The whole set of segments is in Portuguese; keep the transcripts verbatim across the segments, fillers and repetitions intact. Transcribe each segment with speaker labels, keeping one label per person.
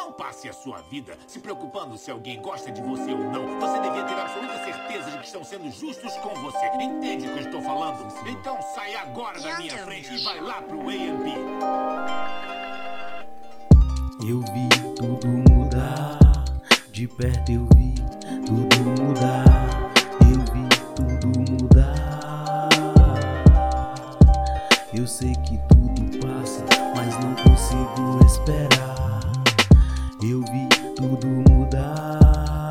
Speaker 1: Não passe a sua vida se preocupando se alguém gosta de você ou não. Você devia ter absoluta certeza de que estão sendo justos com você. Entende o que eu estou falando? Então sai agora da minha frente e vai lá pro A and B.
Speaker 2: Eu vi tudo mudar, de perto eu vi tudo mudar. Eu vi tudo mudar. Eu sei que tudo passa, mas não consigo esperar. Eu vi tudo mudar.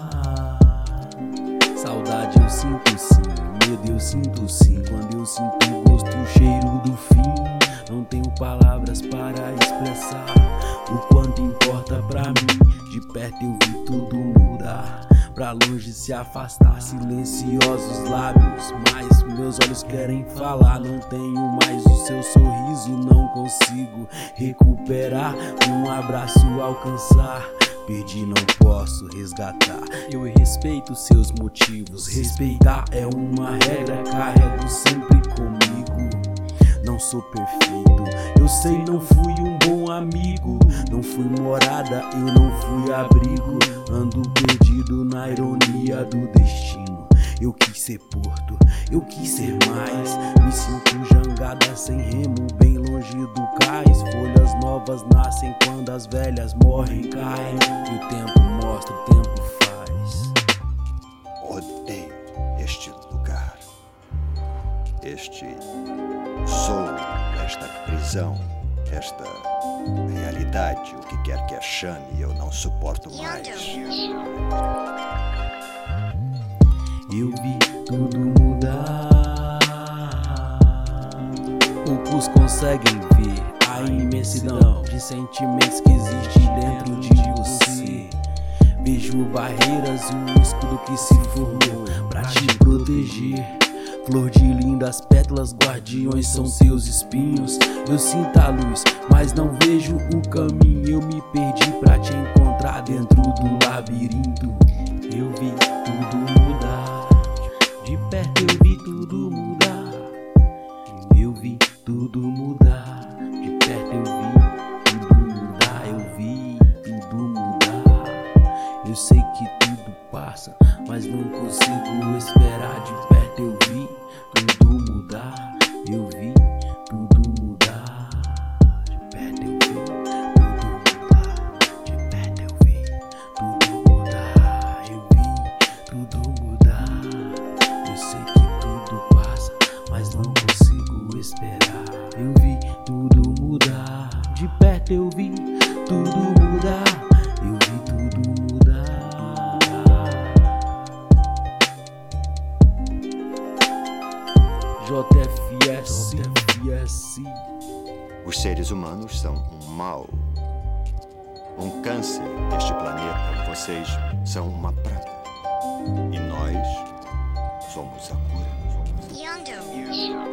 Speaker 2: Saudade eu sinto sim, medo eu sinto sim. Quando eu sinto o gosto, o cheiro do fim, não tenho palavras para expressar o quanto importa pra mim. De perto eu vi tudo mudar, pra longe se afastar. Silenciosos lábios, mas meus olhos querem falar. Não tenho mais o seu sorriso, não consigo recuperar. Um abraço alcançar, perdi, não posso resgatar. Eu respeito seus motivos, respeitar é uma regra. Carrego sempre comigo. Não sou perfeito, eu sei, não fui um bom amigo. Não fui morada, eu não fui abrigo. Ando perdido na ironia do destino. Eu quis ser porto, eu quis ser mais. Me sinto jangada sem remo, bem longe do cais. Folhas novas nascem quando as velhas morrem, caem. E o tempo mostra, o tempo faz.
Speaker 3: Odeio este lugar, este sou, esta prisão, esta realidade, o que quer que a chame, eu não suporto mais.
Speaker 2: Eu vi tudo mudar. Poucos conseguem ver a imensidão de sentimentos que existe dentro de você. Vejo barreiras e um escudo que se formou pra te proteger. Flor de lindas pétalas, guardiões são seus espinhos. Eu sinto a luz, mas não vejo o caminho. Eu me perdi pra te encontrar dentro do labirinto. Eu vi tudo mudar, de perto eu vi tudo mudar. Eu vi tudo mudar, de perto eu vi tudo mudar. Eu vi tudo mudar. Eu sei que tudo passa, mas não consigo esperar. De perto eu vi tudo mudar. Eu vi tudo mudar. De perto eu vi tudo mudar. De perto eu vi tudo mudar. Eu vi tudo mudar. Eu sei que tudo passa, mas não consigo esperar. Eu vi tudo mudar. De perto eu vi tudo mudar. Eu vi tudo mudar. J F S, J F S.
Speaker 3: Os seres humanos são um mal, um câncer deste planeta. Vocês são uma praga. E nós somos a cura.
Speaker 4: Yondu.